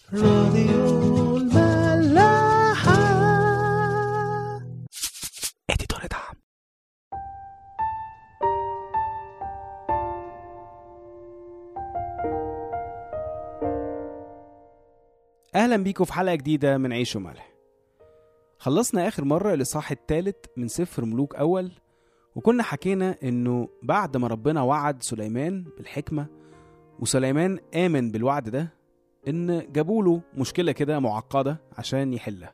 راديو الملاحة. اديتور دعم. اهلا بيكم في حلقة جديدة من عيش وملح. خلصنا اخر مرة الاصحاح الثالث من سفر ملوك اول، وكنا حكينا انه بعد ما ربنا وعد سليمان بالحكمة وسليمان آمن بالوعد ده، ان جابوله مشكلة كده معقدة عشان يحلها،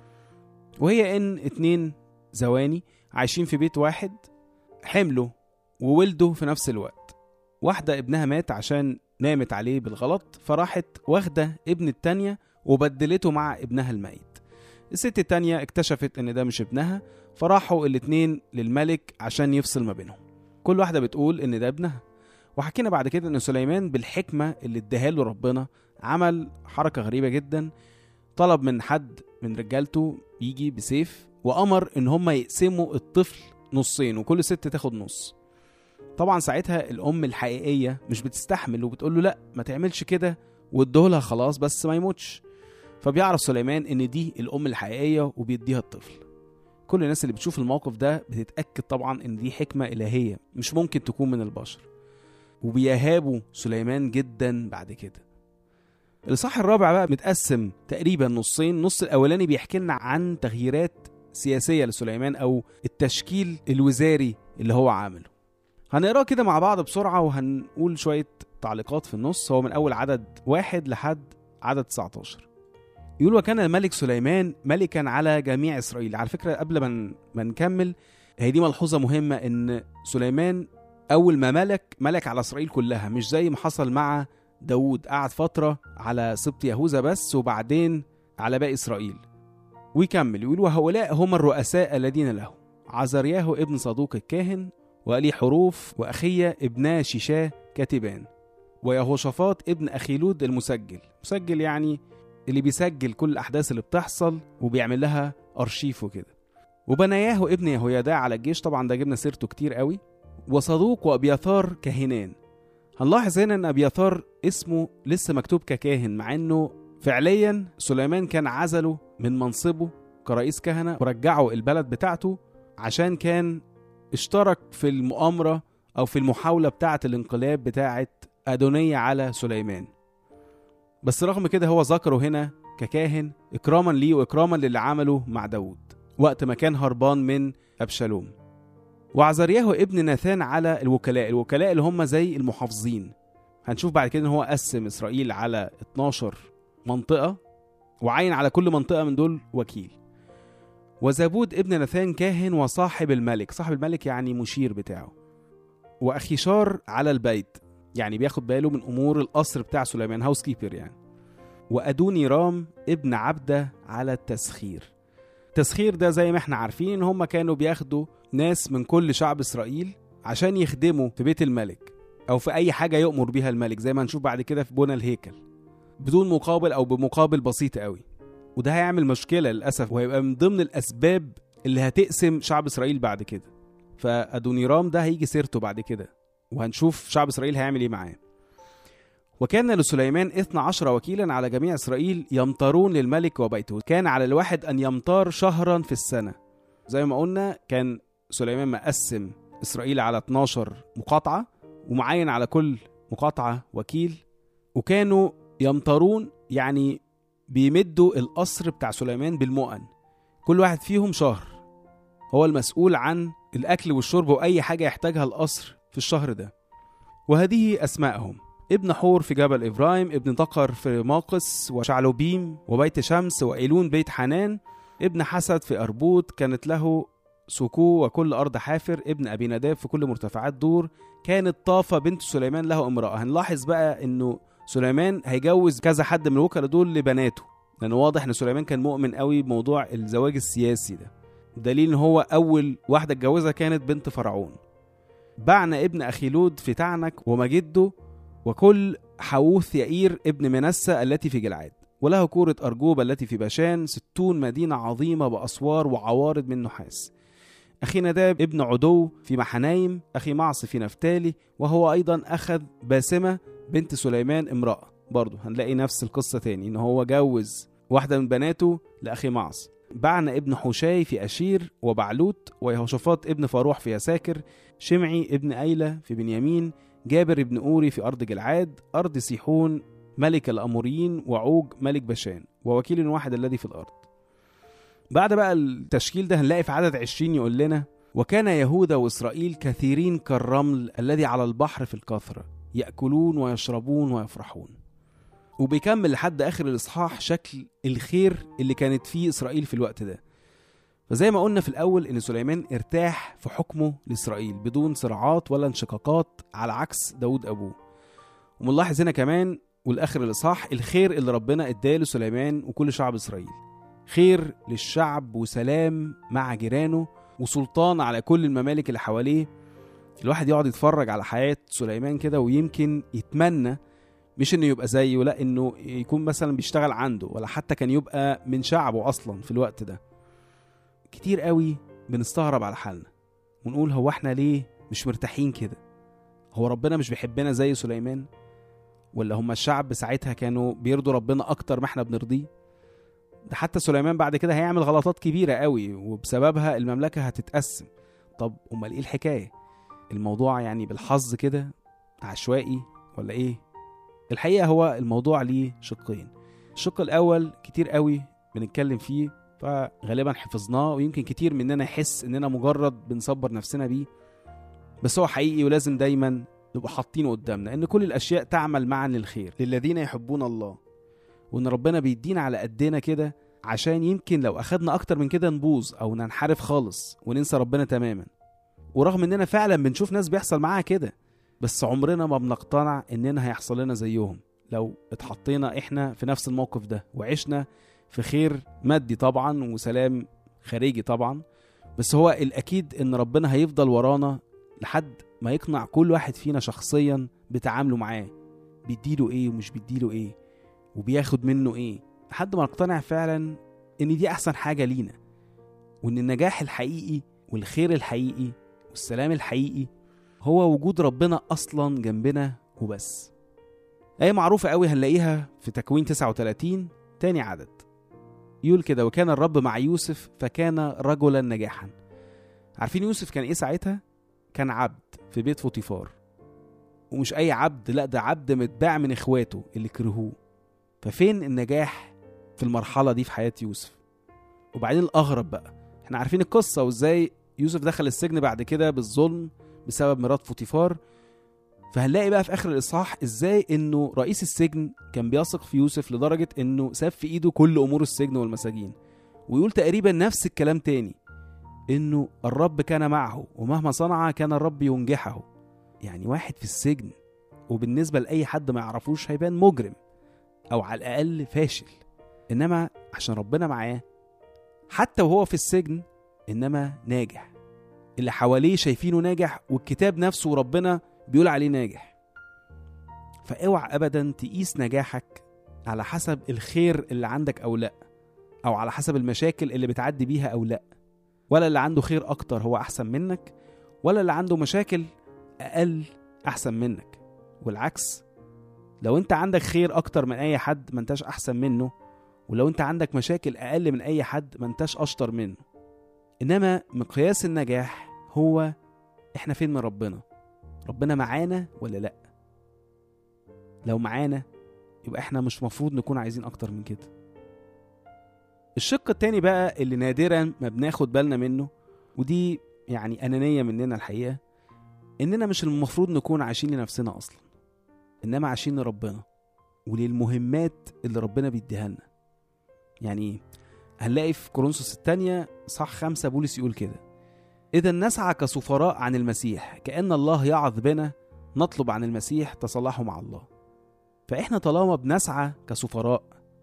وهي ان 2 زواني عايشين في بيت واحد حملوا وولدوا في نفس الوقت. واحدة ابنها مات عشان نامت عليه بالغلط، فراحت واخدة ابن التانية وبدلته مع ابنها الميت. الست التانية اكتشفت ان ده مش ابنها، فراحوا الاتنين للملك عشان يفصل ما بينهم. كل واحدة بتقول ان ده ابنها. وحكينا بعد كده ان سليمان بالحكمة اللي اداها له ربنا عمل حركة غريبة جدا. طلب من حد من رجالته يجي بسيف، وامر ان هم يقسموا الطفل نصين وكل ست تاخد نص. طبعا ساعتها الام الحقيقية مش بتستحمل وبتقول له لا ما تعملش كده، وادهولها خلاص بس ما يموتش. فبيعرف سليمان ان دي الام الحقيقية وبيديها الطفل. كل الناس اللي بتشوف الموقف ده بتتأكد طبعا ان دي حكمة الهية مش ممكن تكون من البشر، وبيهابوا سليمان جدا. بعد كده الإصحاح الرابع بقى متقسم تقريبا نصين. النص الأولاني بيحكي لنا عن تغييرات سياسية لسليمان أو التشكيل الوزاري اللي هو عامله. هنقرأ كده مع بعض بسرعة وهنقول شوية تعليقات في النص. هو من أول عدد 1 لحد عدد 19. يقول: وكان الملك سليمان ملكا على جميع إسرائيل. على فكرة قبل ما نكمل، هي دي ملحوظة مهمة، إن سليمان أول ما ملك على إسرائيل كلها، مش زي ما حصل مع داود، قعد فترة على سبط يهوذا بس وبعدين على باقي إسرائيل. ويكمل يقول: وهؤلاء هم الرؤساء الذين له عزرياه ابن صدوق الكاهن، وألي حروف وأخية ابنا شيشاه كاتبان، ويهوشافاط ابن أخيلود مسجل يعني اللي بيسجل كل الأحداث اللي بتحصل وبيعمل لها أرشيف وكده. وبناياه ابن يهويداع على الجيش، طبعا ده جبنا سيرته كتير قوي. وصدوق وأبياثار كاهنان. هنلاحظ هنا ان أبياثار اسمه لسه مكتوب ككاهن، مع انه فعليا سليمان كان عزله من منصبه كرئيس كهنة ورجعه البلد بتاعته عشان كان اشترك في المؤامرة او في المحاولة بتاعة الانقلاب بتاعة أدونية على سليمان. بس رغم كده هو ذكره هنا ككاهن اكراما ليه واكراما للي عمله مع داود وقت ما كان هربان من أبشالوم. وعزرياه ابن ناثان على الوكلاء اللي هم زي المحافظين. هنشوف بعد كده ان هو قسم إسرائيل على 12 منطقة وعين على كل منطقة من دول وكيل. وزابود ابن ناثان كاهن وصاحب الملك يعني مشير بتاعه. وأخيشار على البيت، يعني بياخد باله من أمور القصر بتاع سليمان، هاوس كيبر يعني. وأدوني رام ابن عبدة على التسخير ده زي ما احنا عارفين ان هم كانوا بياخدوا ناس من كل شعب إسرائيل عشان يخدموا في بيت الملك أو في أي حاجة يؤمر بيها الملك، زي ما نشوف بعد كده في بناء الهيكل، بدون مقابل أو بمقابل بسيط قوي. وده هيعمل مشكلة للأسف، وهيبقى من ضمن الأسباب اللي هتقسم شعب إسرائيل بعد كده. فأدونيرام ده هيجي سيرته بعد كده، وهنشوف شعب إسرائيل هيعمل إيه معاه. وكان لسليمان 12 وكيلا على جميع إسرائيل يمطرون للملك وبيته. كان على الواحد أن يمطر شهرا في السنة. زي ما قلنا كان سليمان مقسم إسرائيل على 12 مقاطعة ومعين على كل مقاطعة وكيل، وكانوا يمطرون يعني بيمدوا القصر بتاع سليمان بالمؤن. كل واحد فيهم شهر هو المسؤول عن الأكل والشرب وأي حاجة يحتاجها القصر في الشهر ده. وهذه أسماءهم: ابن حور في جبل إبراهيم، ابن دقر في ماقس وشعلوبيم وبيت شمس وإيلون بيت حنان، ابن حسد في أربوت كانت له سكو وكل أرض حافر، ابن أبي نداب في كل مرتفعات دور. كانت طافة بنت سليمان له امرأة. هنلاحظ بقى إنه سليمان هيجوز كذا حد من الوكلاء دول لبناته، لأنه واضح إن سليمان كان مؤمن قوي بموضوع الزواج السياسي ده. دليل إن هو أول واحدة اتجوزها كانت بنت فرعون. بعنا ابن أخيلود في تعنك ومجده، وكل حوث يئير ابن منسى التي في جلعاد، وله كورة أرجوبة التي في باشان، 60 مدينة عظيمة بأسوار وعوارض من نحاس. أخي نداب ابن عدو في محنايم، أخي معص في نفتالي، وهو أيضا أخذ باسمة بنت سليمان امرأة برضو هنلاقي نفس القصة تاني، إن هو جوز واحدة من بناته لأخي معص. بعنا ابن حوشاي في أشير، وبعلوت ويهوشافاط ابن فاروح في يساكر، شمعي ابن أيلة في بنيامين، جابر ابن أوري في أرض جلعاد، أرض سيحون ملك الأموريين، وعوج ملك بشان، ووكيل واحد الذي في الأرض. بعد بقى التشكيل ده هنلاقي في عدد 20 يقول لنا: وكان يهوذا وإسرائيل كثيرين كالرمل الذي على البحر في الكثرة، يأكلون ويشربون ويفرحون. وبيكمل لحد آخر الإصحاح شكل الخير اللي كانت فيه إسرائيل في الوقت ده. فزي ما قلنا في الأول إن سليمان ارتاح في حكمه لإسرائيل بدون صراعات ولا انشقاقات، على عكس داود أبوه. ومنلاحظ هنا كمان والآخر الإصحاح الخير اللي ربنا اداه لسليمان وكل شعب إسرائيل: خير للشعب وسلام مع جيرانه وسلطان على كل الممالك اللي حواليه. الواحد يقعد يتفرج على حياة سليمان كده ويمكن يتمنى مش انه يبقى زيه، لا انه يكون مثلا بيشتغل عنده، ولا حتى كان يبقى من شعبه اصلا في الوقت ده. كتير قوي بنستغرب على حالنا ونقول هو احنا ليه مش مرتاحين كده؟ هو ربنا مش بيحبنا زي سليمان؟ ولا هم الشعب ساعتها كانوا بيرضوا ربنا اكتر ما احنا بنرضيه؟ ده حتى سليمان بعد كده هيعمل غلطات كبيرة قوي وبسببها المملكة هتتقسم. طب امال ايه الحكاية؟ الموضوع يعني بالحظ كده عشوائي ولا ايه؟ الحقيقة هو الموضوع ليه شقين. الشق الاول كتير قوي بنتكلم فيه فغالبا حفظناه، ويمكن كتير مننا يحس اننا مجرد بنصبر نفسنا بيه، بس هو حقيقي ولازم دايما نبقى حاطينه قدامنا ان كل الاشياء تعمل معا للخير للذين يحبون الله، وان ربنا بيدينا على قدنا كده عشان يمكن لو اخدنا اكتر من كده نبوظ او ننحرف خالص وننسى ربنا تماما. ورغم اننا فعلا بنشوف ناس بيحصل معاها كده، بس عمرنا ما بنقتنع اننا هيحصل لنا زيهم لو اتحطينا احنا في نفس الموقف ده وعشنا في خير مادي طبعا وسلام خارجي طبعا. بس هو الاكيد ان ربنا هيفضل ورانا لحد ما يقنع كل واحد فينا شخصيا بتعامله معاه، بيديله ايه ومش بيديله ايه وبياخد منه ايه، لحد ما نقتنع فعلا ان دي احسن حاجة لينا، وان النجاح الحقيقي والخير الحقيقي والسلام الحقيقي هو وجود ربنا اصلا جنبنا وبس. آية معروفة قوي هنلاقيها في تكوين 39 تاني عدد، يقول كده: وكان الرب مع يوسف فكان رجلا نجاحا. عارفين يوسف كان ايه ساعتها؟ كان عبد في بيت فوطيفار، ومش اي عبد، لا ده عبد متباع من اخواته اللي كرهوه. ففين النجاح في المرحلة دي في حياة يوسف؟ وبعدين الأغرب بقى، احنا عارفين القصة وازاي يوسف دخل السجن بعد كده بالظلم بسبب مرات فوطيفار. فهنلاقي بقى في آخر الإصحاح ازاي انه رئيس السجن كان بيثق في يوسف لدرجة انه ساب في ايده كل امور السجن والمساجين، ويقول تقريبا نفس الكلام تاني، انه الرب كان معه ومهما صنع كان الرب ينجحه. يعني واحد في السجن وبالنسبة لأي حد ما يعرفوش هيبان مجرم او على الأقل فاشل، انما عشان ربنا معاه حتى وهو في السجن انما ناجح، اللي حواليه شايفينه ناجح، والكتاب نفسه وربنا بيقول عليه ناجح. فاوعى ابدا تقيس نجاحك على حسب الخير اللي عندك او لا، او على حسب المشاكل اللي بتعدي بيها او لا، ولا اللي عنده خير اكتر هو احسن منك، ولا اللي عنده مشاكل اقل احسن منك. والعكس، لو انت عندك خير اكتر من اي حد ما انتش احسن منه، ولو انت عندك مشاكل اقل من اي حد ما انتش اشطر منه. انما مقياس النجاح هو احنا فين من ربنا، ربنا معانا ولا لا. لو معانا يبقى احنا مش مفروض نكون عايزين اكتر من كده. الشق التاني بقى اللي نادرا ما بناخد بالنا منه، ودي يعني انانية مننا الحقيقة، اننا مش المفروض نكون عايشين لنفسنا اصلا، انما عايشين لربنا وللمهمات اللي ربنا بيديها لنا. يعني ايه؟ هنلاقي في كورنثوس الثانية صح 5 بولس يقول كده: إذا نسعى كسفراء عن المسيح كأن الله يعظ بنا، نطلب عن المسيح تصالحوا مع الله. فإحنا طالما بنسعى كسفراء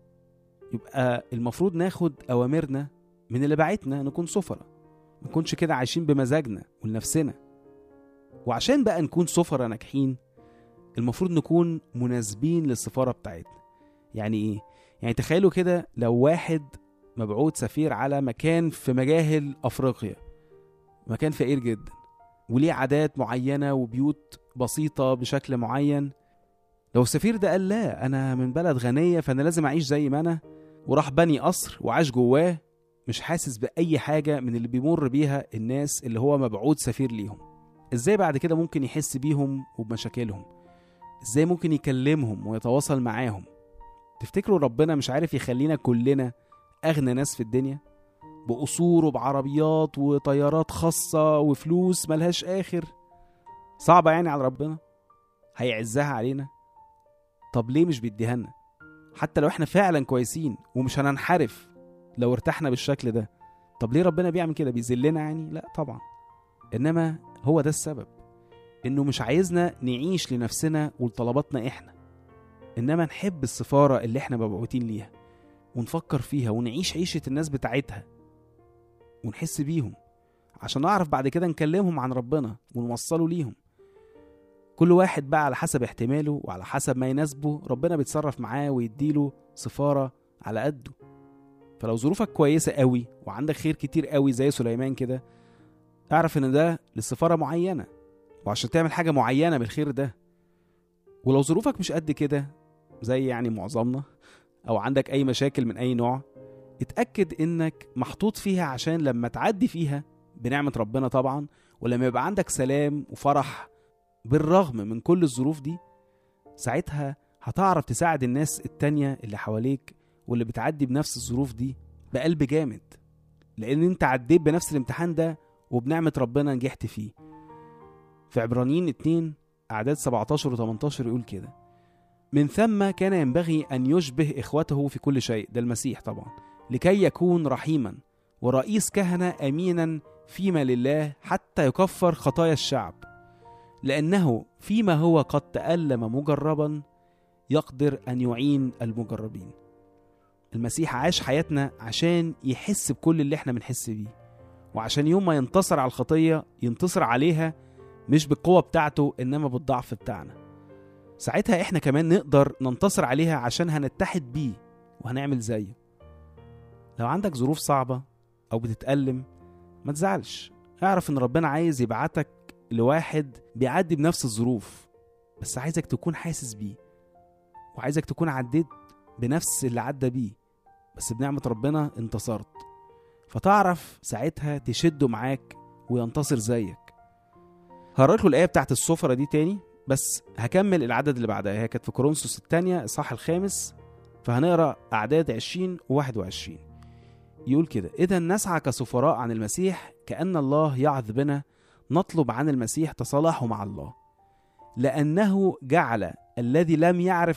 يبقى المفروض ناخد أوامرنا من اللي بعتنا نكون سفراء، ما نكونش كده عايشين بمزاجنا ولنفسنا. وعشان بقى نكون سفراء ناجحين المفروض نكون مناسبين للسفارة بتاعتنا. يعني إيه؟ يعني تخيلوا كده لو واحد مبعوث سفير على مكان في مجاهل أفريقيا، مكان فقير جدا وليه عادات معينة وبيوت بسيطة بشكل معين، لو السفير ده قال لا أنا من بلد غنية فأنا لازم أعيش زي ما أنا، وراح بني قصر وعاش جواه، مش حاسس بأي حاجة من اللي بيمر بيها الناس اللي هو مبعوث سفير ليهم، إزاي بعد كده ممكن يحس بيهم وبمشاكلهم؟ إزاي ممكن يكلمهم ويتواصل معاهم؟ تفتكروا ربنا مش عارف يخلينا كلنا أغنى ناس في الدنيا، بقصور وبعربيات وطيارات خاصة وفلوس ملهاش آخر؟ صعبة يعني على ربنا؟ هيعزها علينا؟ طب ليه مش بيديها لنا؟ حتى لو احنا فعلا كويسين ومش هننحرف لو ارتحنا بالشكل ده، طب ليه ربنا بيعمل كده؟ بيذلنا يعني؟ لا طبعا. انما هو ده السبب، انه مش عايزنا نعيش لنفسنا ولطلباتنا احنا، انما نحب السفارة اللي احنا مبعوتين ليها ونفكر فيها ونعيش عيشة الناس بتاعتها ونحس بيهم، عشان نعرف بعد كده نكلمهم عن ربنا ونوصله ليهم. كل واحد بقى على حسب احتماله وعلى حسب ما يناسبه ربنا بيتصرف معاه ويديله سفارة على قده. فلو ظروفك كويسة قوي وعندك خير كتير قوي زي سليمان كده، اعرف ان ده لسفارة معينة وعشان تعمل حاجة معينة بالخير ده. ولو ظروفك مش قد كده زي يعني معظمنا، او عندك اي مشاكل من اي نوع، اتأكد انك محطوط فيها عشان لما تعدي فيها بنعمة ربنا طبعا، ولما يبقى عندك سلام وفرح بالرغم من كل الظروف دي، ساعتها هتعرف تساعد الناس التانية اللي حواليك واللي بتعدي بنفس الظروف دي بقلب جامد، لان انت عديت بنفس الامتحان ده وبنعمة ربنا نجحت فيه. في عبرانيين 2 أعداد 17 و 18 يقول كده: من ثم كان ينبغي أن يشبه إخوته في كل شيء، ده المسيح طبعا، لكي يكون رحيما ورئيس كهنة أمينا فيما لله حتى يكفر خطايا الشعب، لأنه فيما هو قد تألم مجربا يقدر أن يعين المجربين. المسيح عاش حياتنا عشان يحس بكل اللي احنا بنحس بيه، وعشان يوم ما ينتصر على الخطية ينتصر عليها مش بالقوة بتاعته إنما بالضعف بتاعنا. ساعتها احنا كمان نقدر ننتصر عليها عشان هنتحد بيه وهنعمل زيه. لو عندك ظروف صعبة أو بتتألم ما تزعلش، اعرف إن ربنا عايز يبعتك لواحد بيعدي بنفس الظروف، بس عايزك تكون حاسس بيه، وعايزك تكون عديت بنفس اللي عدى بيه، بس بنعمة ربنا انتصرت، فتعرف ساعتها تشده معاك وينتصر زيك. هقرألكوا الآية بتاعت السفرة دي تاني، بس هكمل العدد اللي بعدها. هي كانت في كورنثوس الثانية الإصحاح 5، فهنقرأ أعداد 20 و21. يقول كده: إذا نسعى كسفراء عن المسيح كأن الله يعظ بنا، نطلب عن المسيح تصالحه مع الله، لأنه جعل الذي لم يعرف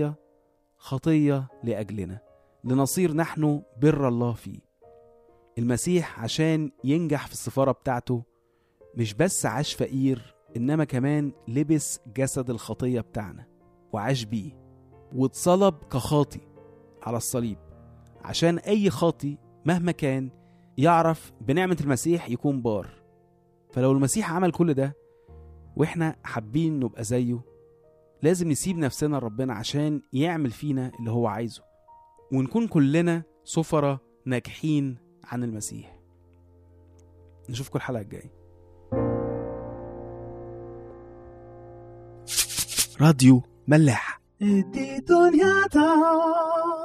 خطية لأجلنا، لنصير نحن بر الله فيه. المسيح عشان ينجح في السفارة بتاعته مش بس عاش فقير، إنما كمان لبس جسد الخطية بتاعنا وعاش بيه، واتصلب كخاطي على الصليب عشان أي خاطي مهما كان يعرف بنعمة المسيح يكون بار. فلو المسيح عمل كل ده وإحنا حابين نبقى زيه، لازم نسيب نفسنا لربنا عشان يعمل فينا اللي هو عايزه، ونكون كلنا سفرة ناجحين عن المسيح. نشوفكم الحلقة الجاية. راديو ملاح. دي دنيا